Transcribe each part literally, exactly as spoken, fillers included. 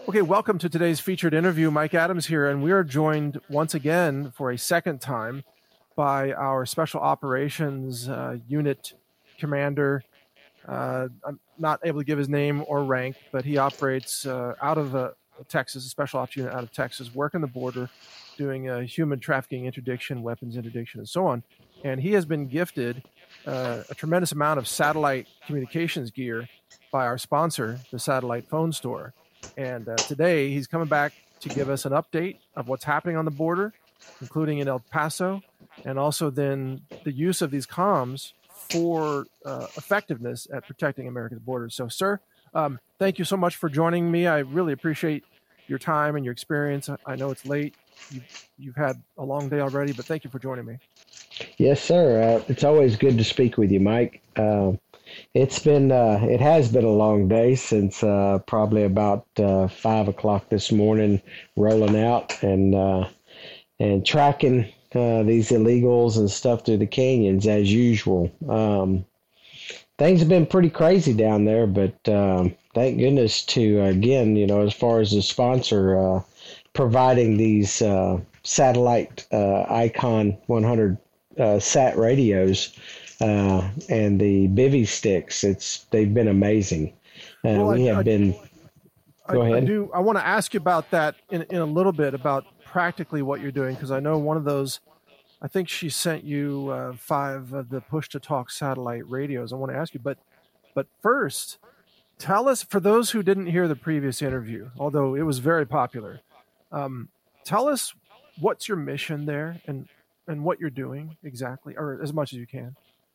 Okay, welcome to today's featured interview. Mike Adams here, and we are joined once again for a second time by our Special Operations uh, Unit Commander. Uh, I'm not able to give his name or rank, but he operates uh, out of uh, Texas, a Special Ops Unit out of Texas, working the border, doing uh, human trafficking interdiction, weapons interdiction, and so on. And he has been gifted uh, a tremendous amount of satellite communications gear by our sponsor, the Satellite Phone Store. And uh, today he's coming back to give us an update of what's happening on the border, including in El Paso, and also then the use of these comms for uh, effectiveness at protecting America's borders. So, sir, um, thank you so much for joining me. I really appreciate your time and your experience. I know it's late. You've, you've had a long day already, but thank you for joining me. Yes, sir. Uh, it's always good to speak with you, Mike. Uh, It's been, uh, it has been a long day since uh, probably about uh, five o'clock this morning, rolling out and uh, and tracking uh, these illegals and stuff through the canyons as usual. Um, things have been pretty crazy down there, but um, thank goodness to again, you know, as far as the sponsor uh, providing these uh, satellite uh, Icon one hundred uh, sat radios. Uh, and the bivy sticks, it's they've been amazing. Uh, well, we I, have I, been. Go I, ahead. I do. I want to ask you about that in in a little bit about practically what you're doing, because I know one of those. I think she sent you uh, five of the push to talk satellite radios. I want to ask you, but but first, tell us, for those who didn't hear the previous interview, although it was very popular. Um, tell us what's your mission there and and what you're doing exactly, or as much as you can.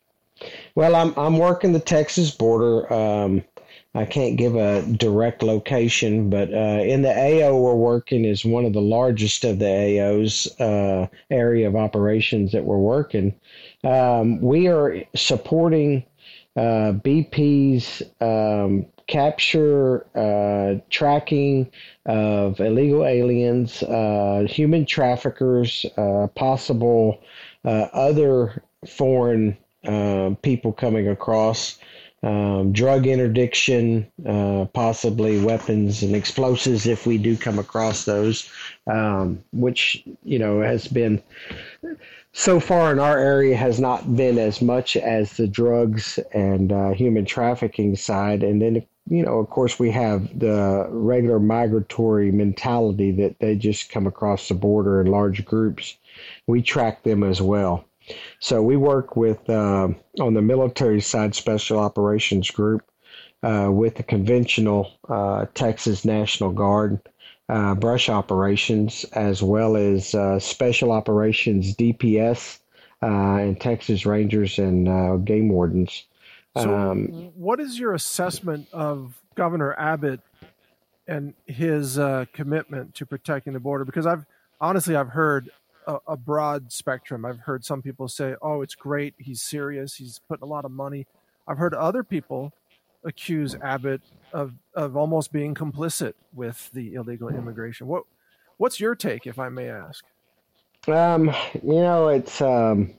Well, I'm I'm working the Texas border. Um, I can't give a direct location, but uh, in the A O we're working is one of the largest of the A Os uh, area of operations that we're working. Um, we are supporting uh, B P's um, capture, uh, tracking of illegal aliens, uh, human traffickers, uh, possible uh, other foreign Uh, people coming across, um, drug interdiction, uh, possibly weapons and explosives if we do come across those, um, which, you know, has been so far in our area has not been as much as the drugs and uh, human trafficking side. And then, you know, of course, we have the regular migratory mentality that they just come across the border in large groups. We track them as well. So we work with, uh, on the military side, Special Operations Group, uh, with the conventional uh, Texas National Guard, uh, brush operations, as well as uh, Special Operations D P S uh, and Texas Rangers and uh, Game Wardens. So Um, what is your assessment of Governor Abbott and his uh, commitment to protecting the border? Because I've honestly, I've heard a, a broad spectrum. I've heard some people say, oh, it's great, he's serious, he's putting a lot of money. I've heard other people accuse Abbott of, of almost being complicit with the illegal immigration. What What's your take, if I may ask? um, you know, it's, um,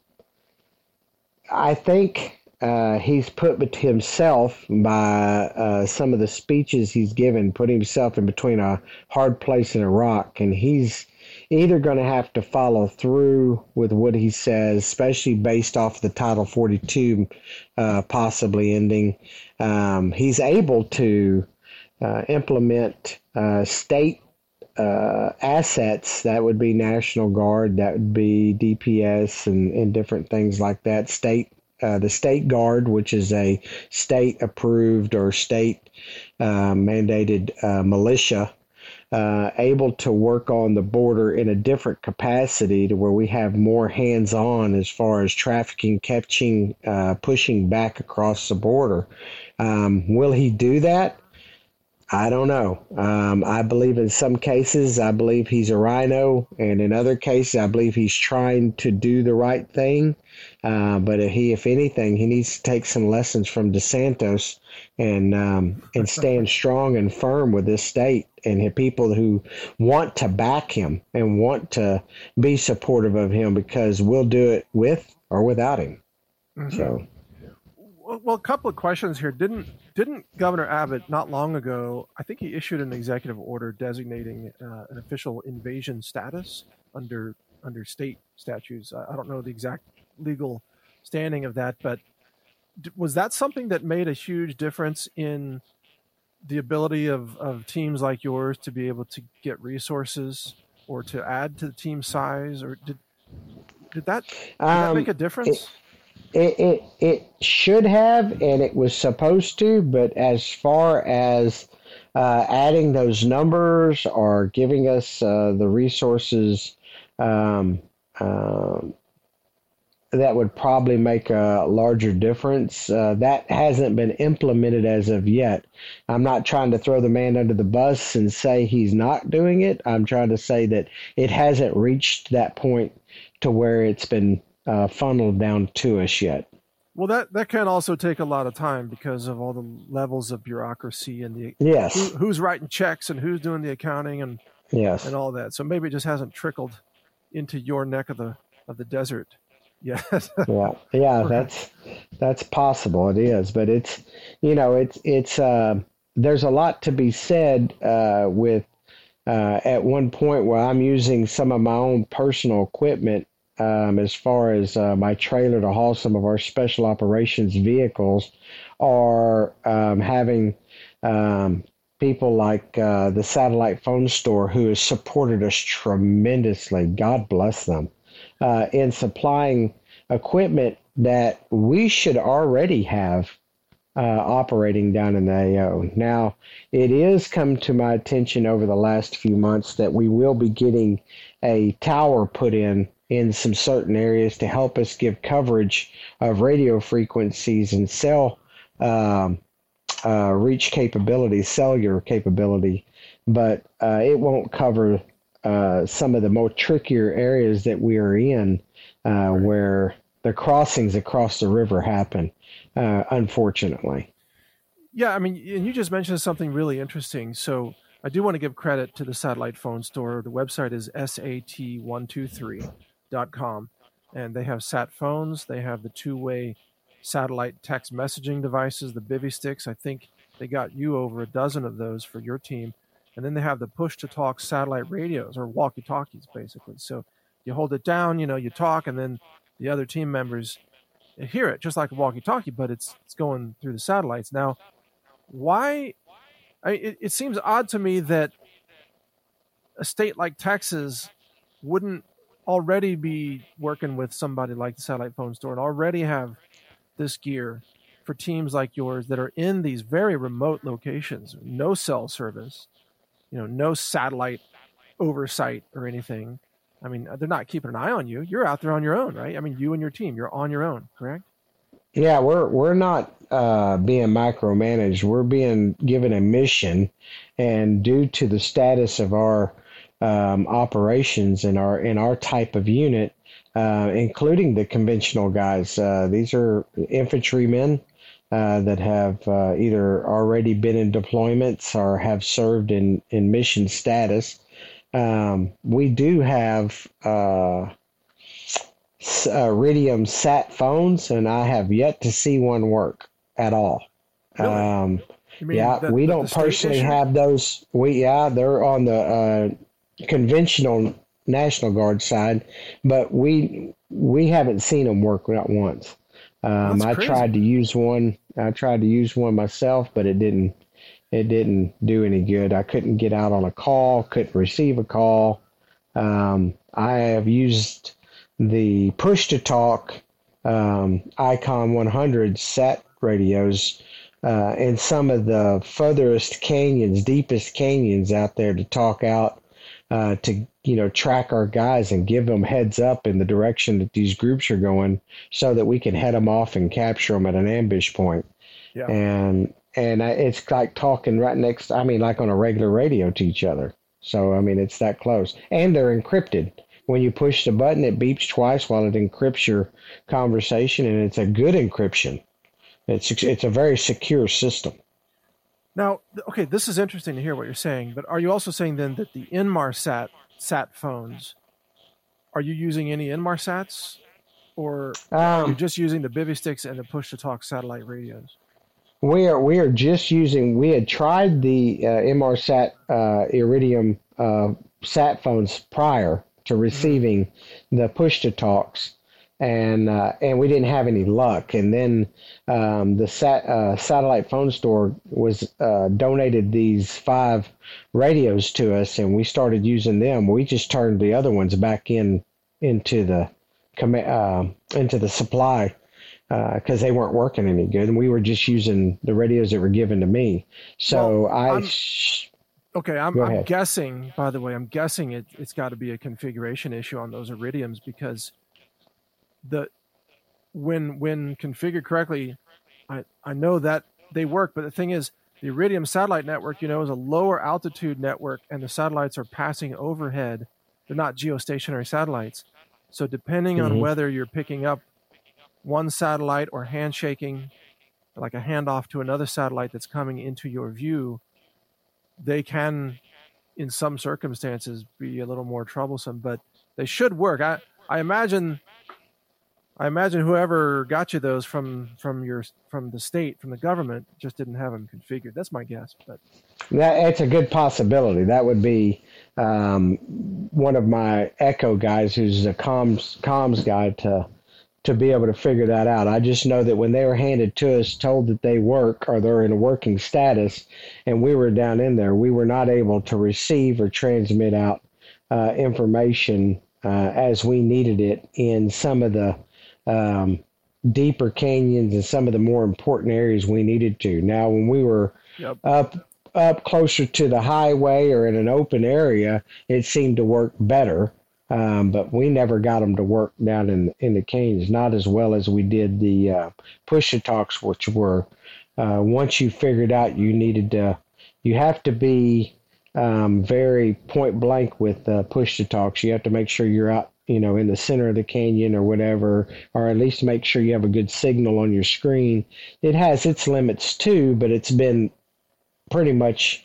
I think uh, he's put himself by uh, some of the speeches he's given, put himself in between a hard place and a rock, and he's either going to have to follow through with what he says, especially based off the Title forty-two uh, possibly ending. Um, he's able to uh, implement uh, state uh, assets. That would be National Guard, that would be D P S and, and different things like that. State, uh, the State Guard, which is a state-approved or state-mandated uh, uh, militia, Uh, able to work on the border in a different capacity to where we have more hands-on as far as trafficking, catching, uh, pushing back across the border. Um, will he do that? I don't know. Um, I believe in some cases, I believe he's a rhino, and in other cases, I believe he's trying to do the right thing. Uh, but he, if anything, he needs to take some lessons from DeSantis and um, and stand strong and firm with this state and the people who want to back him and want to be supportive of him, because we'll do it with or without him. Mm-hmm. So, Well, well, a couple of questions here. Didn't didn't Governor Abbott not long ago? I think he issued an executive order designating uh, an official invasion status under under state statutes. I, I don't know the exact legal standing of that, but d- was that something that made a huge difference in the ability of, of teams like yours to be able to get resources or to add to the team size, or did did that, did that Um, make a difference? It, it it should have, and it was supposed to, but as far as uh, adding those numbers or giving us uh, the resources, um, um, that would probably make a larger difference. Uh, that hasn't been implemented as of yet. I'm not trying to throw the man under the bus and say he's not doing it. I'm trying to say that it hasn't reached that point to where it's been uh, funneled down to us yet. Well, that, that can also take a lot of time because of all the levels of bureaucracy and the Yes. who, who's writing checks and who's doing the accounting and, Yes. and all that. So maybe it just hasn't trickled into your neck of the of the desert yet. Yeah, yeah, that's that's possible. It is, but it's you know it's it's uh, there's a lot to be said uh, with uh, at one point where I'm using some of my own personal equipment um, as far as uh, my trailer to haul some of our special operations vehicles, or um, having um, people like uh, the satellite phone store who has supported us tremendously. God bless them. Uh, in supplying equipment that we should already have uh, operating down in the A O. Now, it is come to my attention over the last few months that we will be getting a tower put in in some certain areas to help us give coverage of radio frequencies and cell um, uh, reach capability, cellular capability, but uh, it won't cover Uh, some of the more trickier areas that we are in, uh, where the crossings across the river happen, uh, unfortunately. Yeah, I mean, and you just mentioned something really interesting. So I do want to give credit to the satellite phone store. The website is S A T one two three dot com, and they have sat phones. They have the two-way satellite text messaging devices, the Bivy sticks. I think they got you over a dozen of those for your team. And then they have the push-to-talk satellite radios, or walkie-talkies, basically. So you hold it down, you know, you talk, and then the other team members hear it, just like a walkie-talkie, but it's it's going through the satellites. Now, why? I, it, it seems odd to me that a state like Texas wouldn't already be working with somebody like the satellite phone store and already have this gear for teams like yours that are in these very remote locations, no cell service, you know, no satellite oversight or anything. I mean, they're not keeping an eye on you. You're out there on your own, right? I mean, you and your team, you're on your own, correct? Yeah, we're we're not uh, being micromanaged. We're being given a mission, and due to the status of our um, operations in our in our type of unit, uh, including the conventional guys, uh, these are infantrymen. Uh, that have uh, either already been in deployments or have served in, in mission status. Um, we do have uh, uh, Iridium sat phones, and I have yet to see one work at all. Really? Um, You mean yeah, the- we the- don't the state personally issue? have those. We yeah, they're on the uh, conventional National Guard side, but we we haven't seen them work not once. Um, That's I crazy. tried to use one. I tried to use one myself, but it didn't. It didn't do any good. I couldn't get out on a call. Couldn't receive a call. Um, I have used the push to talk um, Icon one hundred sat radios uh, in some of the furthest canyons, deepest canyons out there to talk out uh, to you know track our guys and give them heads up in the direction that these groups are going, so that we can head them off and capture them at an ambush point. Yeah. And and I, it's like talking right next. I mean, like on a regular radio to each other. So I mean, it's that close, and they're encrypted. When you push the button, it beeps twice while it encrypts your conversation, and it's a good encryption. It's it's a very secure system. Now, th- okay, this is interesting to hear what you're saying, but are you also saying then that the Inmarsat sat phones, are you using any Inmarsats? or are you Um, just using the Bivy sticks and the push-to-talk satellite radios? we are we are just using. We had tried the uh, Inmarsat uh, Iridium uh, sat phones prior to Mm-hmm. receiving the push to talks, and uh, and we didn't have any luck. And then um, the sat uh, satellite phone store was uh, donated these five radios to us, and we started using them. We just turned the other ones back in into the comm- uh, into the supply because uh, they weren't working any good, and we were just using the radios that were given to me. Well, So I I'm sh- okay. I'm go I'm ahead. guessing. By the way, I'm guessing it it's got to be a configuration issue on those Iridiums because the when when configured correctly, I I know that they work. But the thing is, the Iridium satellite network, you know, is a lower altitude network, and the satellites are passing overhead. They're not geostationary satellites. So depending on Hmm. whether you're picking up one satellite or handshaking, like a handoff to another satellite that's coming into your view, they can, in some circumstances, be a little more troublesome. But they should work. I I imagine I imagine whoever got you those from from your from the state, from the government, just didn't have them configured. That's my guess. But That it's a good possibility. That would be um, one of my Echo guys, who's a comms comms guy, to to be able to figure that out. I just know that when they were handed to us, told that they work or they're in a working status, and we were down in there, we were not able to receive or transmit out uh, information uh, as we needed it in some of the um, deeper canyons and some of the more important areas we needed to. Now, when we were yep. up up closer to the highway or in an open area, it seemed to work better. Um, but we never got them to work down in in the canyons, not as well as we did the uh, push to talks, which were uh, once you figured out you needed to, you have to be um, very point blank with uh, push to talks. You have to make sure you're out, you know, in the center of the canyon or whatever, or at least make sure you have a good signal on your screen. It has its limits too, but it's been pretty much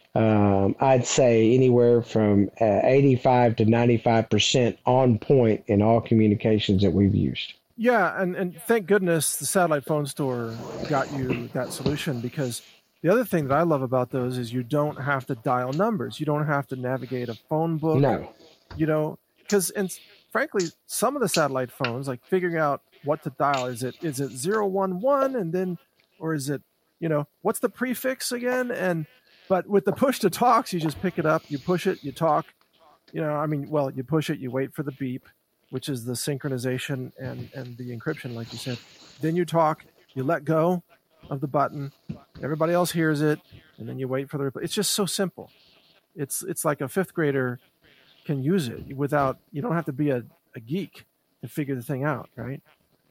um, I'd say anywhere from uh, eighty-five to ninety-five percent on point in all communications that we've used. Yeah, and, and thank goodness the satellite phone store got you that solution, because the other thing that I love about those is you don't have to dial numbers. You don't have to navigate a phone book, No, you know, because and frankly, some of the satellite phones, like figuring out what to dial, is it is it zero one one and then, or is it, you know, what's the prefix again? And but with the push to talks, you just pick it up, you push it, you talk, you know, I mean, well, you push it, you wait for the beep, which is the synchronization and, and the encryption, like you said. Then you talk, you let go of the button, everybody else hears it, and then you wait for the reply. It's just so simple. It's it's like a fifth grader can use it without, you don't have to be a, a geek to figure the thing out, right?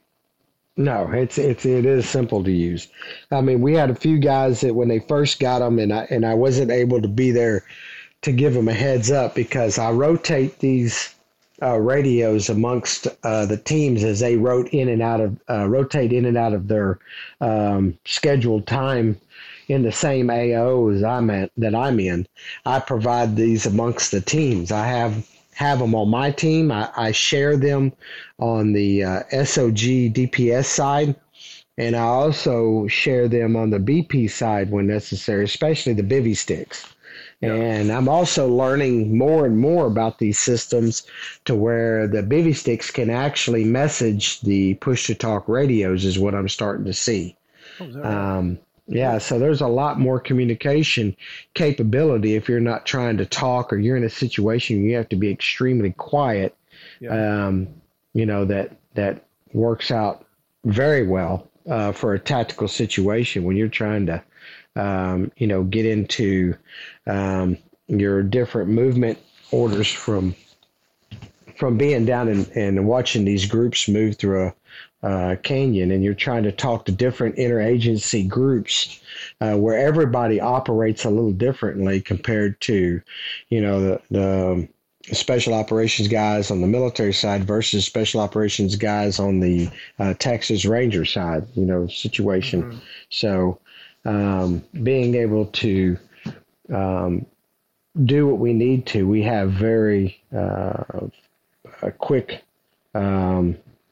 no, it's it's it is simple to use. I mean, we had a few guys that when they first got them, and I and I wasn't able to be there to give them a heads up because I rotate these uh, radios amongst uh, the teams as they rot in and out of uh, rotate in and out of their um, scheduled time in the same A O as I'm at, that I'm in. I provide these amongst the teams. I have have them on my team. I, I share them on the uh, S O G D P S side, and I also share them on the B P side when necessary, especially the Bivy sticks. Yeah. And I'm also learning more and more about these systems to where the Bivy sticks can actually message the push-to-talk radios is what I'm starting to see. Oh, is that right? Um, yeah, so there's a lot more communication capability if you're not trying to talk or you're in a situation where you have to be extremely quiet. Yeah. Um, you know, that that works out very well uh, for a tactical situation when you're trying to um, you know, get into um, your different movement orders from from being down and, and watching these groups move through a uh, canyon, and you're trying to talk to different interagency groups uh, where everybody operates a little differently compared to, you know, the, the special operations guys on the military side versus special operations guys on the uh, Texas Ranger side, you know, situation. Mm-hmm. So um, being able to um, do what we need to, we have very uh, a quick um,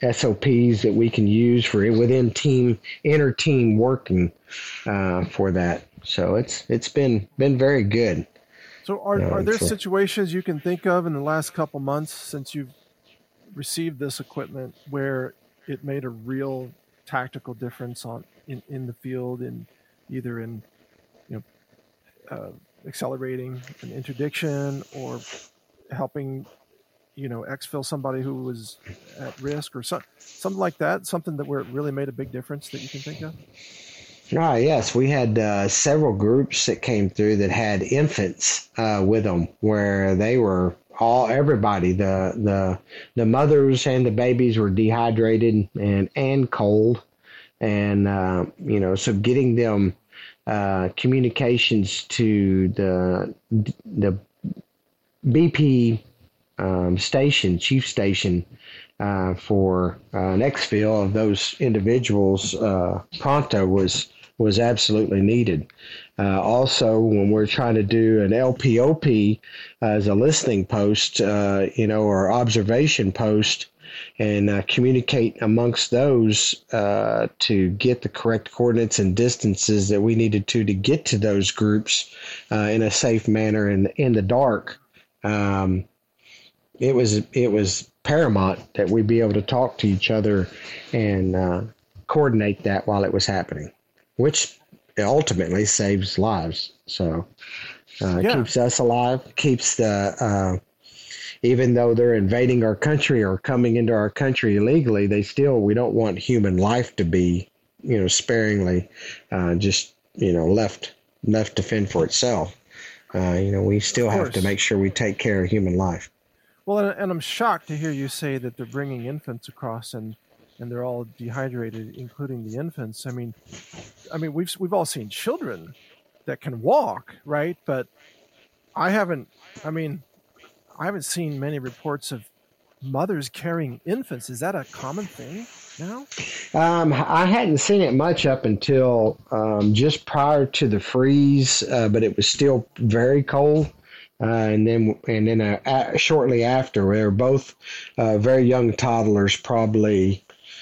S O Ps that we can use for within team, inter team working uh, for that. So it's it's been been very good. So are are um, there for, situations you can think of in the last couple months since you've received this equipment where it made a real tactical difference on in, in the field, in either in you know uh, accelerating an interdiction or helping you know exfil somebody who was at risk or so, something like that, something that where it really made a big difference that you can think of? Ah, yes, we had uh, several groups that came through that had infants uh, with them, where they were all everybody the the the mothers and the babies were dehydrated and and cold, and uh, you know so getting them uh, communications to the the B P um, station, chief station, uh, for uh, an exfil of those individuals uh, pronto was was absolutely needed. Uh, also, when we're trying to do an L P O P uh, as a listening post, uh, you know, or observation post, and uh, communicate amongst those uh, to get the correct coordinates and distances that we needed to to get to those groups uh, in a safe manner in in the dark. Um, it was it was paramount that we be able to talk to each other and uh, coordinate that while it was happening, which ultimately saves lives. So uh, Yeah. it keeps us alive, keeps the, uh, even though they're invading our country or coming into our country illegally, they still, we don't want human life to be, you know, sparingly uh, just, you know, left, left to fend for itself. Uh, you know, we still have to make sure we take care of human life. Well, and, and I'm shocked to hear you say that they're bringing infants across and and they're all dehydrated, including the infants. I mean, I mean, we've we've all seen children that can walk, right? But I haven't. I mean, I haven't seen many reports of mothers carrying infants. Is that a common thing now? Um, I hadn't seen it much up until um, just prior to the freeze, uh, but it was still very cold. Uh, and then, and then uh, uh, shortly after, they were both uh, very young toddlers, probably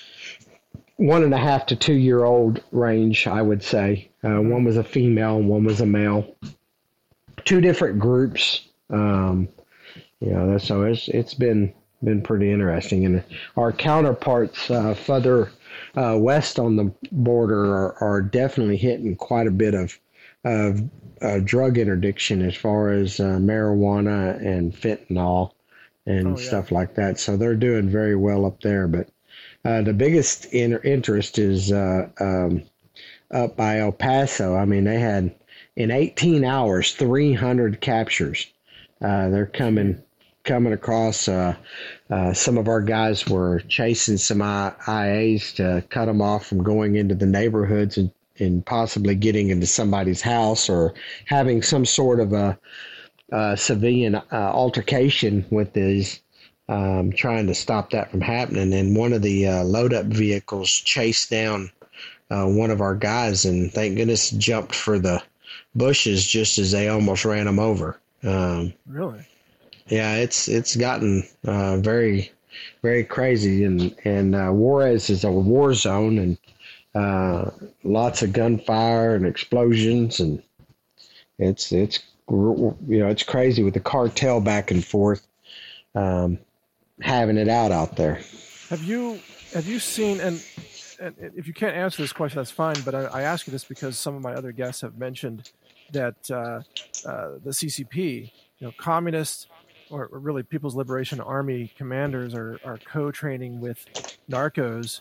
one and a half to two year old range, I would say. Uh, one was a female, one was a male. Two different groups. Um, you know, so it's it's been been pretty interesting. And our counterparts uh, further uh, west on the border are, are definitely hitting quite a bit of of uh, drug interdiction as far as uh, marijuana and fentanyl and Oh, yeah. stuff like that. So they're doing very well up there. But uh, the biggest in- interest is uh, um, up by El Paso. I mean, they had in eighteen hours three hundred captures. Uh, they're coming coming across. Uh, uh, some of our guys were chasing some I- IAs to cut them off from going into the neighborhoods and, and possibly getting into somebody's house or having some sort of a, a civilian uh, altercation with these, um, trying to stop that from happening. And one of the uh, load-up vehicles chased down uh, one of our guys and, thank goodness, jumped for the bushes just as they almost ran him over. Um, Really? Yeah, it's it's gotten uh, very, very crazy, and and uh, Juarez is a war zone, and uh, lots of gunfire and explosions, and it's it's you know it's crazy with the cartel back and forth, um, having it out out there. Have you have you seen and, and if you can't answer this question, that's fine. But I, I ask you this because some of my other guests have mentioned that uh, uh, the C C P, you know, communists. Or really People's Liberation Army commanders are, are co-training with narcos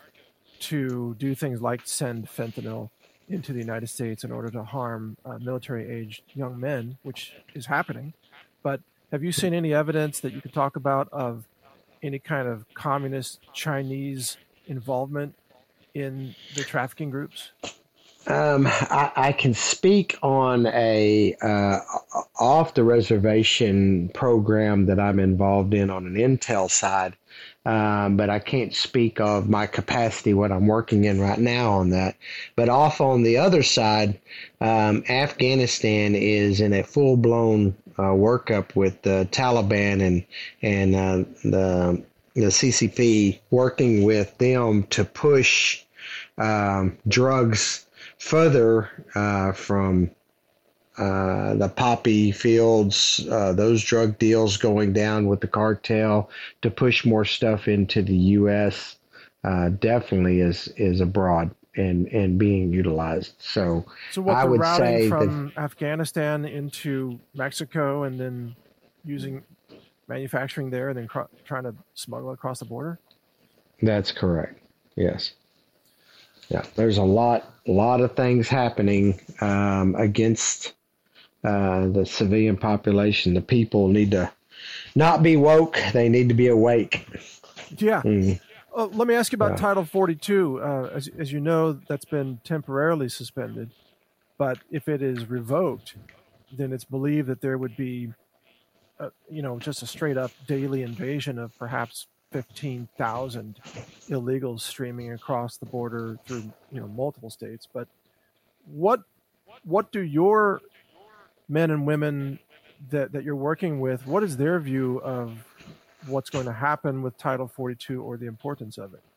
to do things like send fentanyl into the United States in order to harm uh, military-aged young men, which is happening. But have you seen any evidence that you could talk about of any kind of communist Chinese involvement in the trafficking groups? Um, I, I can speak on a uh, off the reservation program that I'm involved in on an intel side, um, but I can't speak of my capacity, what I'm working in right now on that. But off on the other side, um, Afghanistan is in a full blown uh, workup with the Taliban and and uh, the the C C P, working with them to push um, drugs further uh, from uh, the poppy fields, uh, those drug deals going down with the cartel to push more stuff into the U S Uh, definitely is is abroad and and being utilized. So, so what I the would routing say from Afghanistan into Mexico and then using manufacturing there and then cr- trying to smuggle it across the border? That's correct. Yes. Yeah. There's a lot, lot of things happening um, against uh, the civilian population. The people need to not be woke. They need to be awake. Yeah. Mm. Uh, let me ask you about Yeah. Title forty-two. Uh, as, as you know, that's been temporarily suspended. But if it is revoked, then it's believed that there would be, uh, you know, just a straight up daily invasion of perhaps fifteen thousand illegals streaming across the border through, you know, multiple states. But what what do your men and women that, that you're working with, what is their view of what's going to happen with Title forty-two or the importance of it?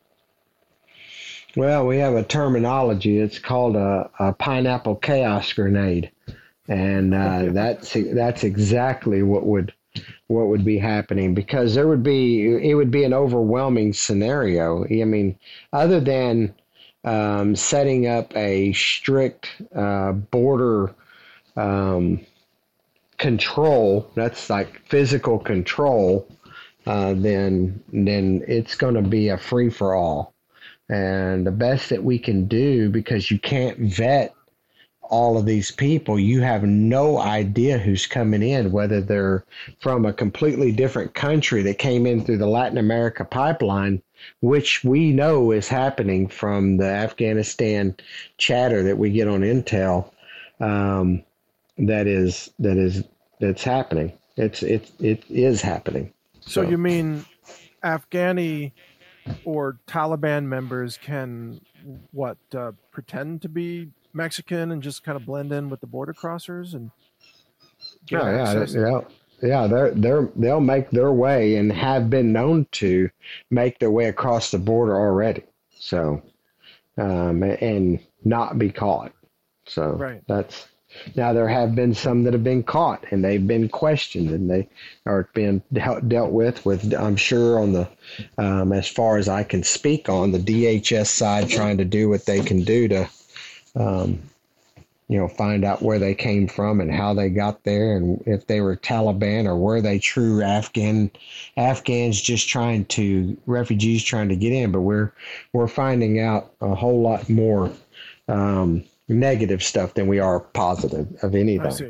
Well, we have a terminology. It's called a, a pineapple chaos grenade, and uh, that's that's exactly what would what would be happening, because there would be it would be an overwhelming scenario. I mean, other than um, setting up a strict uh, border um, control, that's like physical control, uh, then then it's going to be a free for all. And the best that we can do, because you can't vet all of these people, you have no idea who's coming in, whether they're from a completely different country that came in through the Latin America pipeline, which we know is happening from the Afghanistan chatter that we get on Intel. Um, that is that is that's happening. It's it it is happening. So, so you mean Afghani or Taliban members can what uh, pretend to be Mexican and just kind of blend in with the border crossers and get oh, yeah, yeah, yeah. They're they're they'll make their way and have been known to make their way across the border already. So, um, and not be caught. So right. That's. Now, there have been some that have been caught and they've been questioned and they are being dealt, dealt with, with, I'm sure, on the, um, as far as I can speak on, the D H S side, trying to do what they can do to, um, you know, find out where they came from and how they got there and if they were Taliban or were they true Afghan, Afghans just trying to, refugees trying to get in. But we're, we're finding out a whole lot more, um, negative stuff than we are positive of anything. I see.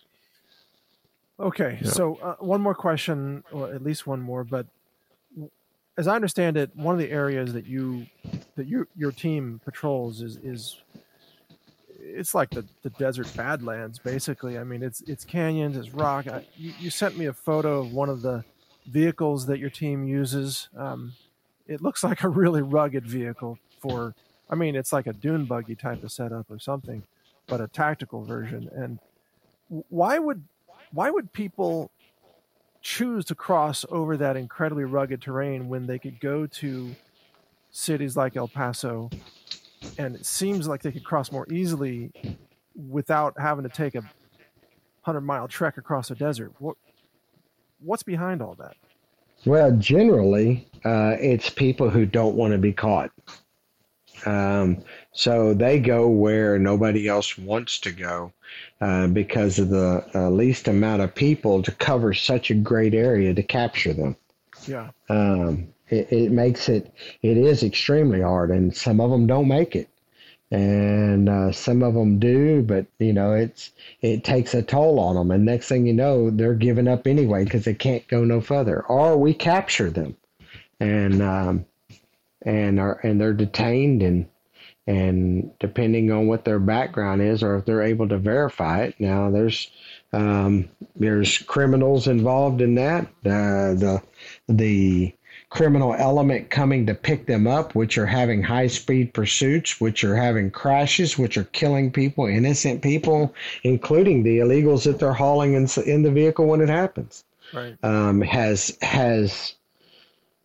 Okay, yeah. So uh, one more question, or at least one more, but as I understand it, one of the areas that you that your your team patrols is is it's like the, the desert badlands, basically. I mean, it's it's canyons, it's rock. I, you, you sent me a photo of one of the vehicles that your team uses. Um, it looks like a really rugged vehicle for. I mean, it's like a dune buggy type of setup or something, but a tactical version. And why would why would people choose to cross over that incredibly rugged terrain when they could go to cities like El Paso, and it seems like they could cross more easily without having to take a hundred-mile trek across a desert? What what's behind all that? Well, generally, uh, it's people who don't want to be caught. Um, so they go where nobody else wants to go uh, because of the uh, least amount of people to cover such a great area to capture them. Yeah. Um, it, it makes it, it is extremely hard, and some of them don't make it. And uh, some of them do, but, you know, it's it takes a toll on them. And next thing you know, they're giving up anyway because they can't go no further. Or we capture them. And um and are and they're detained, and and depending on what their background is or if they're able to verify it. Now there's um, there's criminals involved in that. Uh, the the criminal element coming to pick them up, which are having high speed pursuits, which are having crashes, which are killing people, innocent people, including the illegals that they're hauling in, in the vehicle when it happens. Right. Um, has has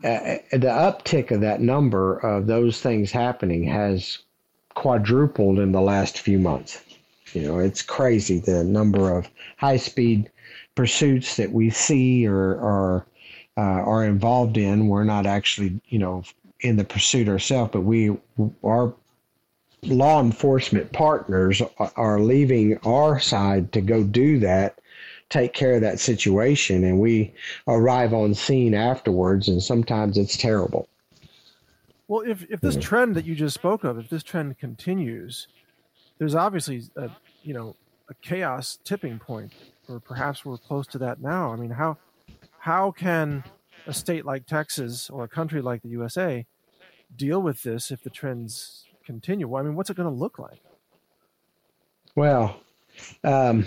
uh, the uptick of that number of those things happening has quadrupled in the last few months. You know, it's crazy the number of high-speed pursuits that we see or, or uh, are involved in. We're not actually, you know, in the pursuit ourselves, but we our law enforcement partners are leaving our side to go do that, take care of that situation, and we arrive on scene afterwards, and sometimes it's terrible. Well, if, if this trend that you just spoke of, if this trend continues, there's obviously a, you know, a chaos tipping point, or perhaps we're close to that now. I mean, how how can a state like Texas or a country like the U S A deal with this if the trends continue? Well, I mean, what's it going to look like? Well, um,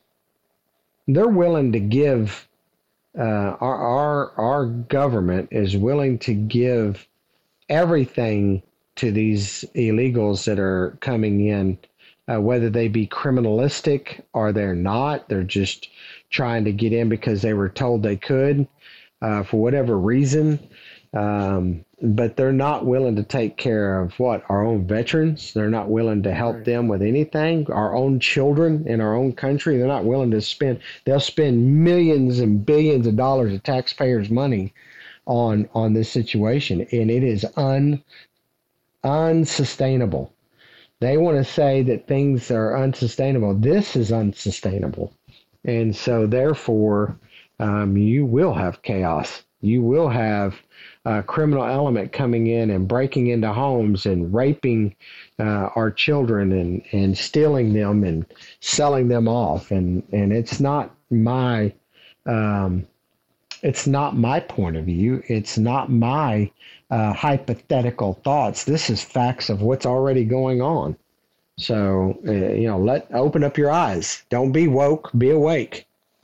they're willing to give, uh, our, our, our government is willing to give everything to these illegals that are coming in, uh, whether they be criminalistic or they're not. They're just trying to get in because they were told they could, uh, for whatever reason. Um, but they're not willing to take care of what? Our own veterans. They're not willing to help right. them with anything. Our own children in our own country. They're not willing to spend. They'll spend millions and billions of dollars of taxpayers' money on on this situation, and it is un unsustainable. They want to say that things are unsustainable. This is unsustainable, and so therefore, um, you will have chaos. You will have a criminal element coming in and breaking into homes and raping uh, our children and, and stealing them and selling them off. And, and it's not my um, it's not my point of view. It's not my uh, hypothetical thoughts. This is facts of what's already going on. So, uh, you know, let open up your eyes. Don't be woke. Be awake.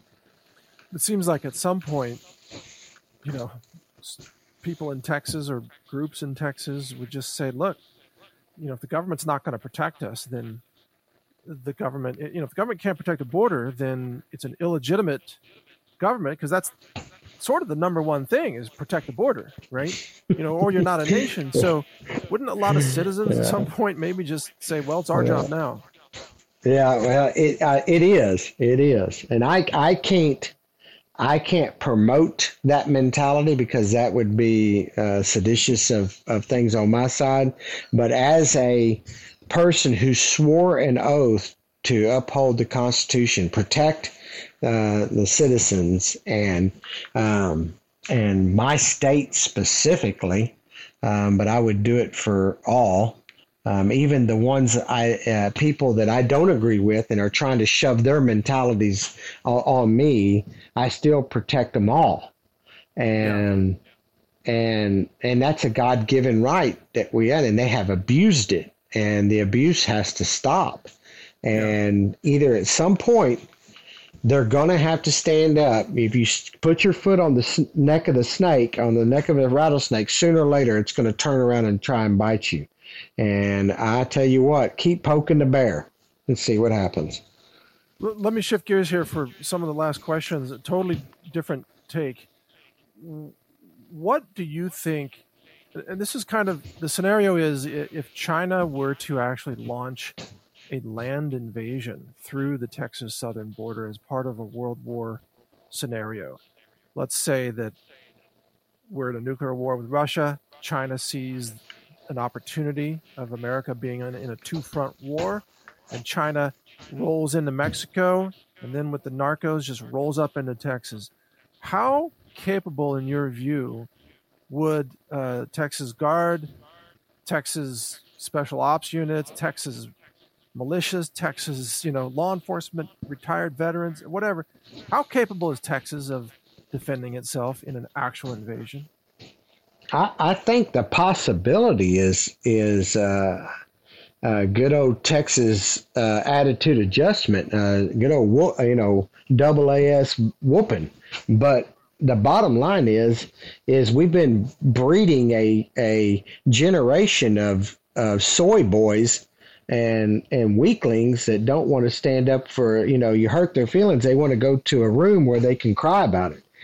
It seems like at some point, you know, people in Texas or groups in Texas would just say, look, you know, if the government's not going to protect us, then the government, you know, if the government can't protect the border, then it's an illegitimate government, because that's sort of the number one thing is protect the border, right? You know, or you're not a nation. So wouldn't a lot of citizens yeah. at some point maybe just say, well, it's our yeah. job now? Yeah, well, it uh, it is. It is. And I I can't I can't promote that mentality because that would be uh, seditious of, of things on my side. But as a person who swore an oath to uphold the Constitution, protect uh, the citizens and um, and my state specifically, um, but I would do it for all. Um, even the ones that I uh, people that I don't agree with and are trying to shove their mentalities on, on me, I still protect them all, and yeah. and and that's a God-given right that we had, and they have abused it, and the abuse has to stop. And yeah. either at some point they're going to have to stand up. If you put your foot on the neck of the snake, on the neck of a rattlesnake, sooner or later it's going to turn around and try and bite you. And I tell you what, keep poking the bear and see what happens. Let me shift gears here for some of the last questions. A totally different take. What do you think, and this is kind of, the scenario is if China were to actually launch a land invasion through the Texas southern border as part of a World War scenario. Let's say that we're in a nuclear war with Russia. China sees an opportunity of America being in, in a two-front war, and China rolls into Mexico, and then with the narcos just rolls up into Texas. How capable, in your view, would uh, Texas Guard, Texas Special Ops units, Texas militias, Texas, you know, law enforcement, retired veterans, whatever, how capable is Texas of defending itself in an actual invasion? I, I think the possibility is is uh, uh, good old Texas uh, attitude adjustment, uh, good old you know double A S whooping. But the bottom line is is we've been breeding a a generation of of soy boys and and weaklings that don't want to stand up for, you know, you hurt their feelings. They want to go to a room where they can cry about it.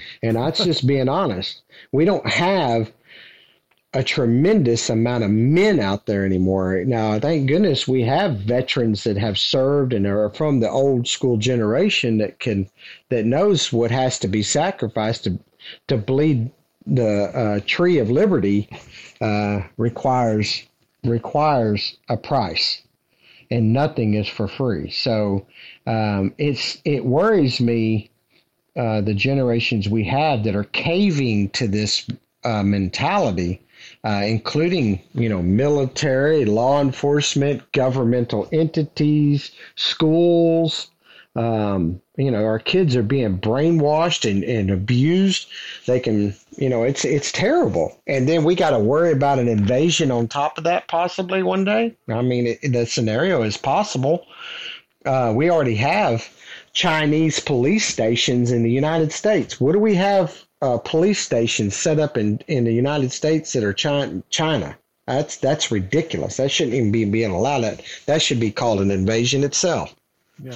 And that's just being honest. We don't have a tremendous amount of men out there anymore. Now, thank goodness we have veterans that have served and are from the old school generation that can, that knows what has to be sacrificed to, to bleed the uh, tree of liberty uh, requires, requires a price, and nothing is for free. So um, it's, it worries me, uh, the generations we have that are caving to this uh, mentality. Uh, including, you know, military, law enforcement, governmental entities, schools. Um, you know, our kids are being brainwashed and, and abused. They can, you know, it's it's terrible. And then we got to worry about an invasion on top of that possibly one day. I mean, it, the scenario is possible. Uh, we already have Chinese police stations in the United States. What do we have? Uh, police stations set up in, in the United States that are China. China. That's that's ridiculous. That shouldn't even be being allowed. That that should be called an invasion itself. Yeah.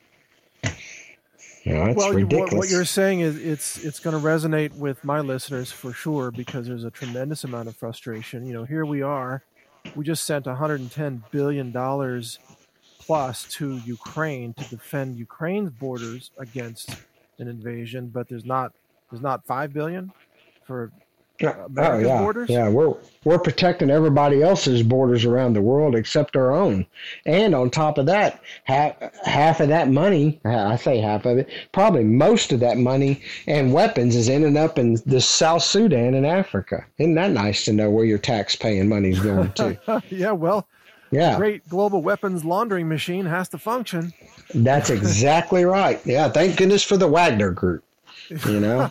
You know, it's well, ridiculous. You, what you're saying is it's it's going to resonate with my listeners for sure, because there's a tremendous amount of frustration. You know, here we are. We just sent one hundred ten billion dollars plus to Ukraine to defend Ukraine's borders against an invasion, but there's not There's not five billion for America's oh, yeah. borders. Yeah, we're we're protecting everybody else's borders around the world except our own. And on top of that, half half of that money, I say half of it, probably most of that money and weapons is ending up in the South Sudan in Africa. Isn't that nice to know where your tax-paying money is going to? Yeah, well, yeah. The great global weapons laundering machine has to function. That's exactly right. Yeah, thank goodness for the Wagner Group. You know,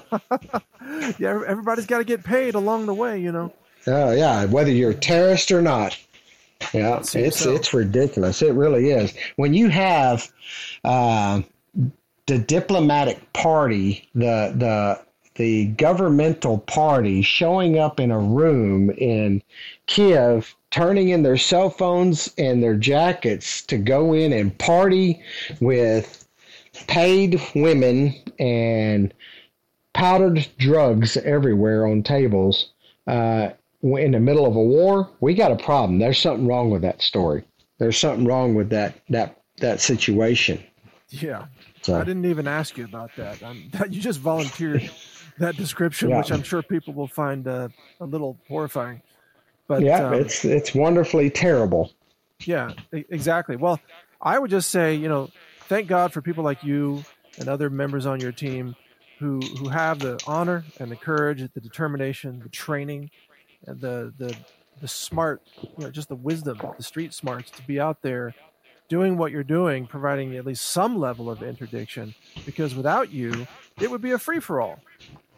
yeah, everybody's got to get paid along the way, you know. Oh yeah, whether you're a terrorist or not. Yeah, it's so. it's ridiculous. It really is. When you have uh, the diplomatic party, the the the governmental party showing up in a room in Kiev, turning in their cell phones and their jackets to go in and party with paid women and powdered drugs everywhere on tables uh, in the middle of a war, we got a problem. There's something wrong with that story. There's something wrong with that that that situation. Yeah, so. I didn't even ask you about that. I'm, you just volunteered that description, yeah. which I'm sure people will find uh, a little horrifying. But yeah, um, it's it's wonderfully terrible. Yeah, exactly. Well, I would just say, you know, thank God for people like you and other members on your team who who have the honor and the courage, the determination, the training, and the the the smart, you know, just the wisdom, the street smarts to be out there doing what you're doing, providing at least some level of interdiction. Because without you, it would be a free for all.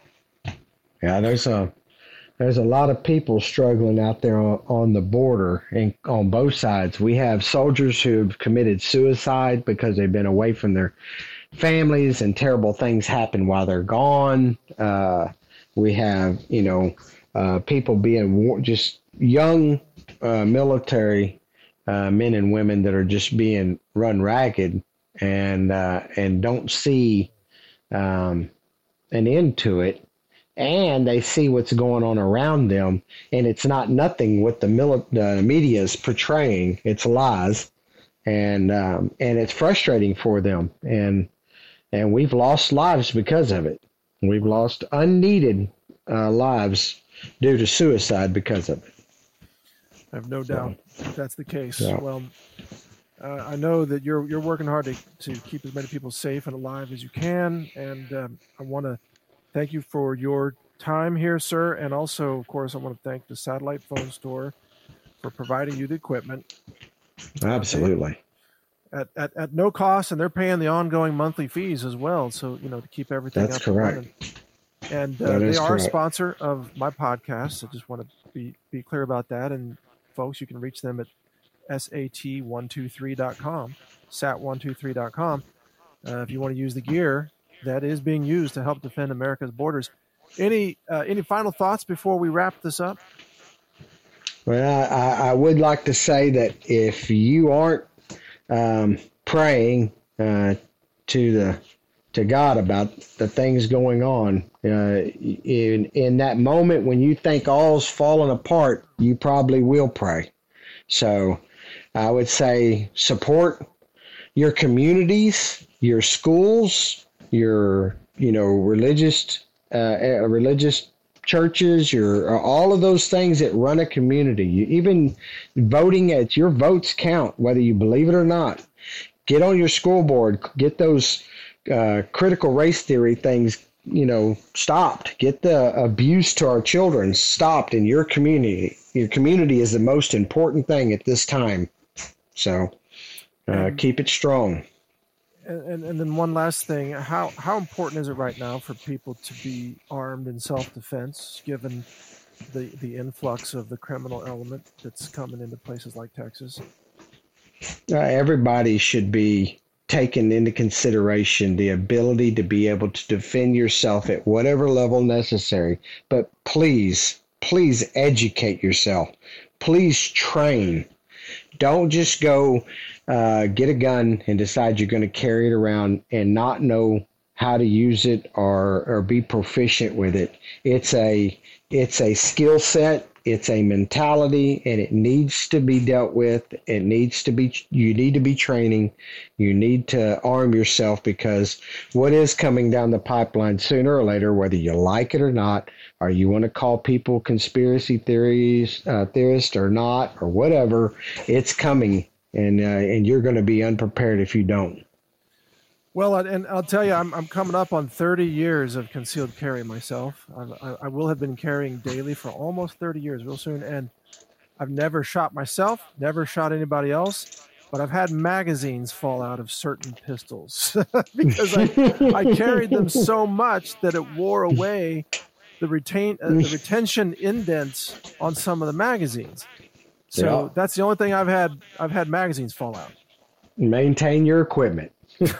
Yeah, there's a there's a lot of people struggling out there on, on the border and on both sides. We have soldiers who've committed suicide because they've been away from their families and terrible things happen while they're gone. Uh, we have, you know, uh, people being just young uh, military uh, men and women that are just being run ragged and uh, and don't see um, an end to it. And they see what's going on around them, and it's not nothing what the, mili- the media is portraying. It's lies, and um, and it's frustrating for them. And and we've lost lives because of it. We've lost unneeded uh, lives due to suicide because of it. I have no doubt so, that's the case. Yeah. Well, uh, I know that you're you're working hard to, to keep as many people safe and alive as you can, and um, I want to thank you for your time here, sir. And also, of course, I want to thank the Satellite Phone Store for providing you the equipment. Absolutely. At, at, at no cost, and they're paying the ongoing monthly fees as well. So, you know, to keep everything That's up correct. And, and uh, that they are correct. a sponsor of my podcast. I just want to be, be clear about that. And folks, you can reach them at S A T one two three dot com, sat one two three dot com. Uh, if you want to use the gear that is being used to help defend America's borders. Any uh, any final thoughts before we wrap this up? Well, I, I would like to say that if you aren't um, praying uh, to the to God about the things going on. Uh, in in that moment when you think all's falling apart, you probably will pray. So I would say support your communities, your schools, your you know religious uh, religious churches, your all of those things that run a community. You, even voting, at your votes count, whether you believe it or not. Get on your school board. Get those uh, critical race theory things, you know, stopped. Get the abuse to our children stopped in your community. Your community is the most important thing at this time. So uh, keep it strong. And, and then one last thing, how, how important is it right now for people to be armed in self-defense, given the, the influx of the criminal element that's coming into places like Texas? Uh, everybody should be taken into consideration the ability to be able to defend yourself at whatever level necessary. But please, please educate yourself. Please train. Don't just go uh, get a gun and decide you're going to carry it around and not know how to use it or or be proficient with it. It's a it's a skill set. It's a mentality, and it needs to be dealt with. It needs to be, you need to be training. You need to arm yourself, because what is coming down the pipeline sooner or later, whether you like it or not, or you want to call people conspiracy theories, uh, theorists or not, or whatever, it's coming, and uh, and you're going to be unprepared if you don't. Well, and I'll tell you, I'm I'm coming up on thirty years of concealed carry myself. I, I will have been carrying daily for almost thirty years real soon, and I've never shot myself, never shot anybody else, but I've had magazines fall out of certain pistols because I, I carried them so much that it wore away the retain uh, the retention indents on some of the magazines. So yeah. That's the only thing I've had. I've had magazines fall out. Maintain your equipment.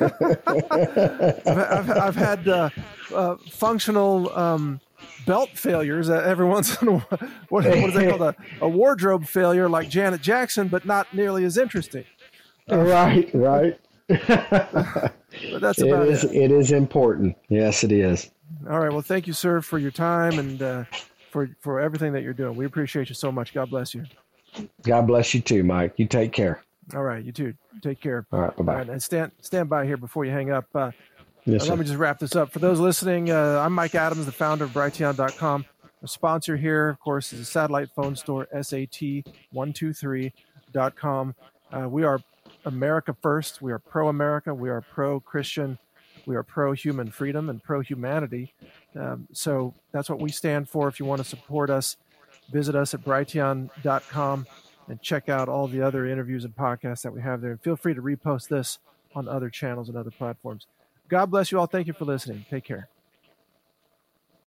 I've, I've, I've had uh, uh, functional um, belt failures uh, every once in a while. What, what is that called? A, a wardrobe failure like Janet Jackson, but not nearly as interesting. Uh, right, right. But that's about it. Is, it. It is important. Yes, it is. All right. Well, thank you, sir, for your time and uh, for, for everything that you're doing. We appreciate you so much. God bless you. God bless you too, Mike. You take care. All right, you too. Take care. All right, bye-bye. All right, and stand stand by here before you hang up. Uh, yes, let sir. me just wrap this up. For those listening, uh, I'm Mike Adams, the founder of Brighteon dot com. Our sponsor here, of course, is a satellite phone store, S A T one two three dot com. Uh, we are America first. We are pro-America. We are pro-Christian. We are pro-human freedom and pro-humanity. Um, so that's what we stand for. If you want to support us, visit us at Brighteon dot com. and check out all the other interviews and podcasts that we have there. And feel free to repost this on other channels and other platforms. God bless you all. Thank you for listening. Take care.